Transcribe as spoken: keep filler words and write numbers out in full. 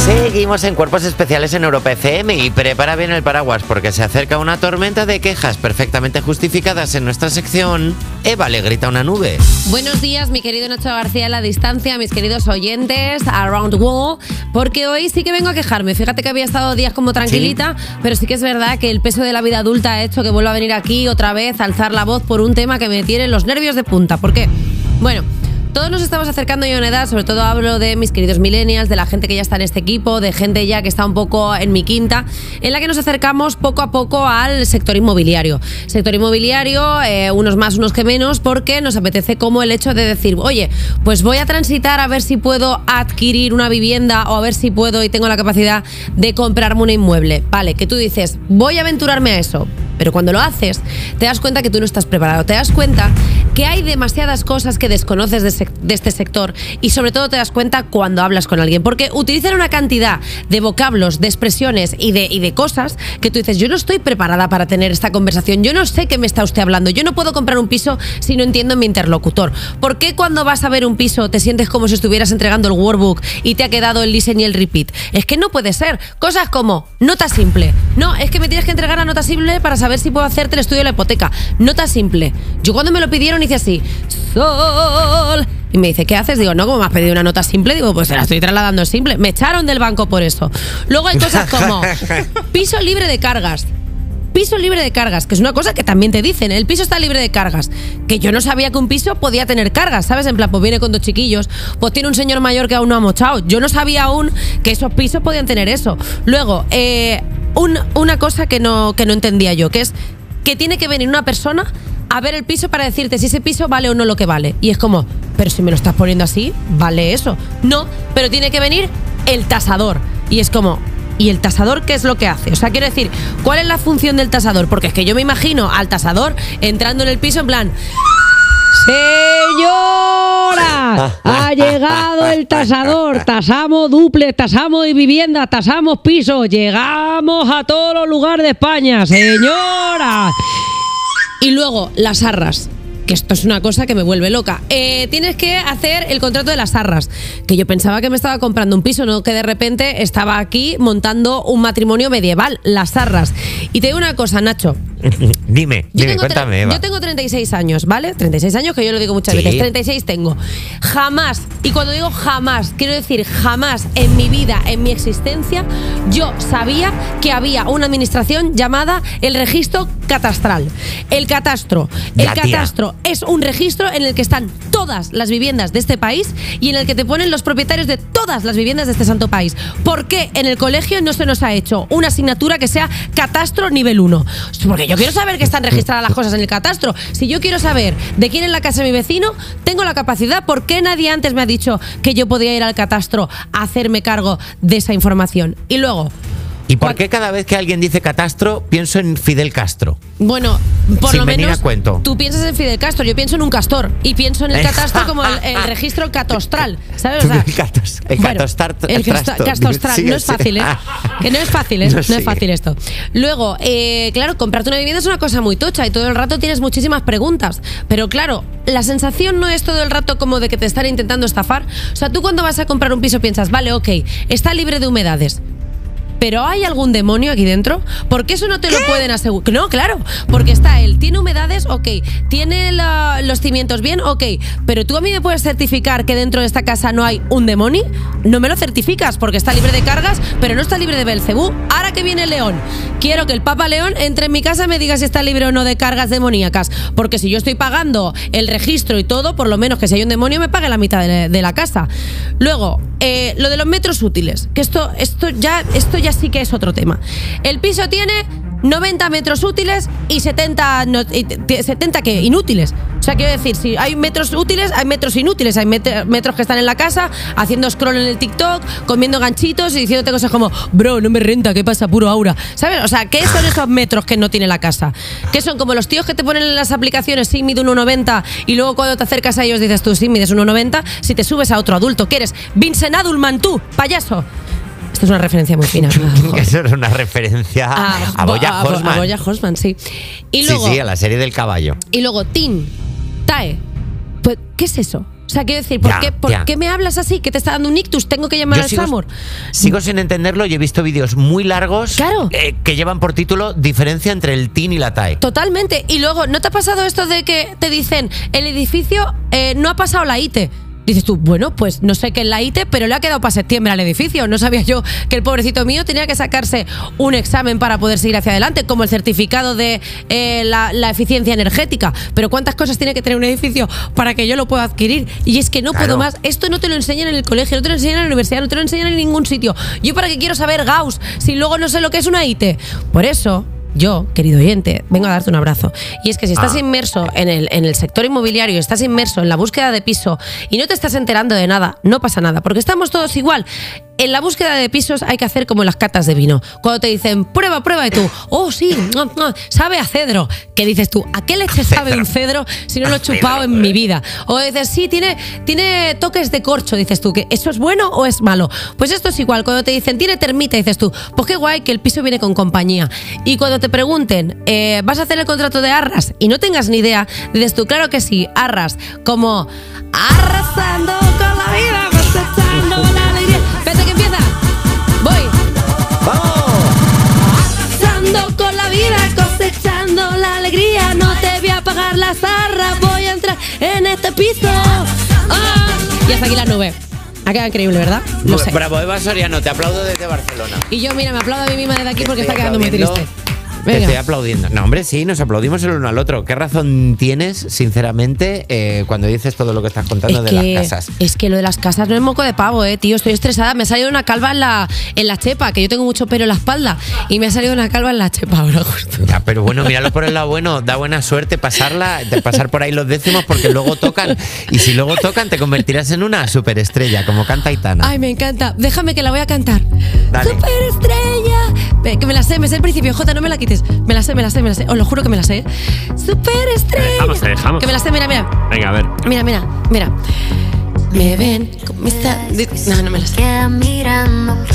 Seguimos en Cuerpos Especiales en Europa F M y prepara bien el paraguas porque se acerca una tormenta de quejas perfectamente justificadas en nuestra sección Eva le grita a una nube. Buenos días, mi querido Nacho García a la distancia, mis queridos oyentes, around the world, porque hoy sí que vengo a quejarme. Fíjate que había estado días como tranquilita, ¿sí? Pero sí que es verdad que el peso de la vida adulta ha hecho que vuelva a venir aquí otra vez a alzar la voz por un tema que me tiene los nervios de punta. ¿Por qué? Bueno, todos nos estamos acercando ya a una edad, sobre todo hablo de mis queridos millennials, de la gente que ya está en este equipo, de gente ya que está un poco en mi quinta, en la que nos acercamos poco a poco al sector inmobiliario. Sector inmobiliario, eh, unos más, unos que menos, porque nos apetece como el hecho de decir, oye, pues voy a transitar a ver si puedo adquirir una vivienda o a ver si puedo y tengo la capacidad de comprarme un inmueble. Vale, que tú dices, voy a aventurarme a eso. Pero cuando lo haces, te das cuenta que tú no estás preparado. Te das cuenta que hay demasiadas cosas que desconoces de, sec- de este sector y sobre todo te das cuenta cuando hablas con alguien. Porque utilizan una cantidad de vocablos, de expresiones y de, y de cosas que tú dices, yo no estoy preparada para tener esta conversación. Yo no sé qué me está usted hablando. Yo no puedo comprar un piso si no entiendo mi interlocutor. ¿Por qué cuando vas a ver un piso te sientes como si estuvieras entregando el workbook y te ha quedado el listen y el repeat? Es que no puede ser. Cosas como nota simple. No, es que me tienes que entregar la nota simple para saber a ver si puedo hacerte el estudio de la hipoteca. Nota simple. Yo cuando me lo pidieron hice así, sol. Y me dice, ¿qué haces? Digo, no, como me has pedido una nota simple, digo, pues se la estoy trasladando simple. Me echaron del banco por eso. Luego hay cosas como piso libre de cargas. Piso libre de cargas, que es una cosa que también te dicen, el piso está libre de cargas, que yo no sabía que un piso podía tener cargas, ¿sabes? En plan, pues viene con dos chiquillos, pues tiene un señor mayor que aún no ha mochado. Yo no sabía aún que esos pisos podían tener eso. Luego, eh, un, una cosa que no, que no entendía yo, que es que tiene que venir una persona a ver el piso para decirte si ese piso vale o no lo que vale. Y es como, pero si me lo estás poniendo así, ¿vale eso? No, pero tiene que venir el tasador. Y es como... ¿Y el tasador qué es lo que hace? O sea, quiero decir, ¿cuál es la función del tasador? Porque es que yo me imagino al tasador entrando en el piso en plan... ¡Señora! Ha llegado el tasador. Tasamos duples, tasamos viviendas, tasamos pisos. Llegamos a todos los lugares de España, señora. Y luego, las arras. Que esto es una cosa que me vuelve loca. Eh, tienes que hacer el contrato de las arras. Que yo pensaba que me estaba comprando un piso, no que de repente estaba aquí montando un matrimonio medieval. Las arras. Y te digo una cosa, Nacho. Dime, dime, cuéntame, Eva. Yo tengo treinta y seis años, ¿vale? treinta y seis años, que yo lo digo muchas ¿Sí? veces. treinta y seis tengo. Jamás, y cuando digo jamás, quiero decir jamás en mi vida, en mi existencia, yo sabía que había una administración llamada el registro catastral. El catastro. El La tía. catastro es un registro en el que están todas las viviendas de este país y en el que te ponen los propietarios de todas las viviendas de este santo país. ¿Por qué en el colegio no se nos ha hecho una asignatura que sea catastro nivel uno? Porque yo quiero saber que están registradas las cosas en el catastro. Si yo quiero saber de quién es la casa de mi vecino, tengo la capacidad. ¿Por qué nadie antes me ha dicho que yo podía ir al catastro a hacerme cargo de esa información? Y luego... ¿Y por qué cada vez que alguien dice catastro pienso en Fidel Castro? Bueno, por Sin lo venir menos a cuento. Tú piensas en Fidel Castro, yo pienso en un castor y pienso en el catastro como el, el registro catastral, ¿sabes? O sea, el catos, el bueno, catostar, el casta- trasto. catastral, Sigue, no es fácil, ¿eh? Que no es fácil, ¿eh? No, No, es sigue. fácil esto. Luego, eh, claro, comprarte una vivienda es una cosa muy tocha y todo el rato tienes muchísimas preguntas. Pero claro, la sensación no es todo el rato como de que te están intentando estafar. O sea, tú cuando vas a comprar un piso piensas, vale, ok, está libre de humedades. ¿Pero hay algún demonio aquí dentro? Porque eso no te ¿Qué? Lo pueden asegurar. No, claro, porque está él. ¿Tiene humedades? Ok. ¿Tiene la, los cimientos bien? Ok. Pero tú a mí me puedes certificar que dentro de esta casa no hay un demonio. No me lo certificas porque está libre de cargas, pero no está libre de Belcebú. Ahora que viene el León, quiero que el Papa León entre en mi casa y me diga si está libre o no de cargas demoníacas. Porque si yo estoy pagando el registro y todo, por lo menos que si hay un demonio me pague la mitad de, de la casa. Luego, eh, lo de los metros útiles. Que esto, esto ya, esto ya sí que es otro tema. El piso tiene noventa metros útiles y setenta, no, y setenta ¿qué? Inútiles. O sea, quiero decir, si hay metros útiles, hay metros inútiles. Hay met- metros que están en la casa haciendo scroll en el TikTok, comiendo ganchitos y diciéndote cosas como, bro, no me renta, ¿qué pasa? Puro aura. ¿Sabes? O sea, ¿qué son esos metros que no tiene la casa? ¿Qué son? Como los tíos que te ponen en las aplicaciones, sí, mide uno noventa y luego cuando te acercas a ellos dices tú, sí, mides uno noventa, si te subes a otro adulto, que eres Vincent Adulman, tú, payaso. Esto es una referencia muy fina. Eso es una referencia a, a Boya Horseman. A Boya Horseman, sí. Y luego, sí, sí, a la serie del caballo. Y luego, Tin, Tae. Pues, ¿qué es eso? O sea, quiero decir, ¿por, Ya, qué, ¿por ya. qué me hablas así? ¿Que te está dando un ictus? ¿Tengo que llamar Yo al sigo, SAMUR? sigo sin entenderlo y he visto vídeos muy largos Claro. eh, que llevan por título diferencia entre el T I N y la T A E. Totalmente. Y luego, ¿no te ha pasado esto de que te dicen el edificio eh, no ha pasado la I T E? Dices tú, bueno, pues no sé qué es la I T E, pero le ha quedado para septiembre al edificio. No sabía yo que el pobrecito mío tenía que sacarse un examen para poder seguir hacia adelante, como el certificado de eh, la, la eficiencia energética. Pero ¿cuántas cosas tiene que tener un edificio para que yo lo pueda adquirir? Y es que no Claro. puedo más. Esto no te lo enseñan en el colegio, no te lo enseñan en la universidad, no te lo enseñan en ningún sitio. ¿Yo para qué quiero saber Gauss si luego no sé lo que es una I T E? Por eso... Yo, querido oyente, vengo a darte un abrazo. Y es que si estás Ah. inmerso en el, en el sector inmobiliario, estás inmerso en la búsqueda de piso y no te estás enterando de nada, no pasa nada, porque estamos todos igual. En la búsqueda de pisos hay que hacer como las catas de vino. Cuando te dicen, prueba, prueba, y tú, oh, sí, no, no, sabe a cedro. ¿Qué dices tú? ¿A qué leche sabe un cedro si no lo he chupado en mi vida? O dices, sí, tiene, tiene toques de corcho, dices tú, ¿que eso es bueno o es malo? Pues esto es igual. Cuando te dicen, tiene termita, dices tú, pues qué guay que el piso viene con compañía. Y cuando te pregunten, eh, ¿vas a hacer el contrato de arras? Y no tengas ni idea, dices tú, claro que sí, arras, como arrasando con la vida, cosechando la alegría. Espérate que empieza. Voy. ¡Vamos! Arrasando con la vida, cosechando la alegría. No te voy a pagar las arras, voy a entrar en este piso. Ah. Y hasta aquí la nube. Ha quedado increíble, ¿verdad? Lo sé. Bravo, Eva Soriano, te aplaudo desde Barcelona. Y yo, mira, me aplaudo a mí misma desde aquí porque Te está estoy quedando muy aplaudiendo. triste. Te Venga. estoy aplaudiendo. No, hombre, sí, nos aplaudimos el uno al otro. ¿Qué razón tienes, sinceramente, eh, cuando dices todo lo que estás contando Es de que, las casas? es que lo de las casas no es moco de pavo, eh, tío. Estoy estresada. Me ha salido una calva en la, en la chepa, que yo tengo mucho pelo en la espalda. Y me ha salido una calva en la chepa ahora justo. Ya, pero bueno, míralo por el lado bueno. Da buena suerte pasarla, de pasar por ahí los décimos, porque luego tocan. Y si luego tocan, te convertirás en una superestrella, como canta Aitana. Ay, me encanta. Déjame que la voy a cantar. Dale. Superestrella. Ve, que me la sé, me sé el principio. Jota, no me la quites. Me la sé, me la sé, me la sé. Os lo juro que me la sé. Superestrella. Te dejamos, te dejamos. Que me la sé, mira, mira. Venga, a ver. Mira, mira, mira. Me ven con mis... No, no me la sé. Queda mirando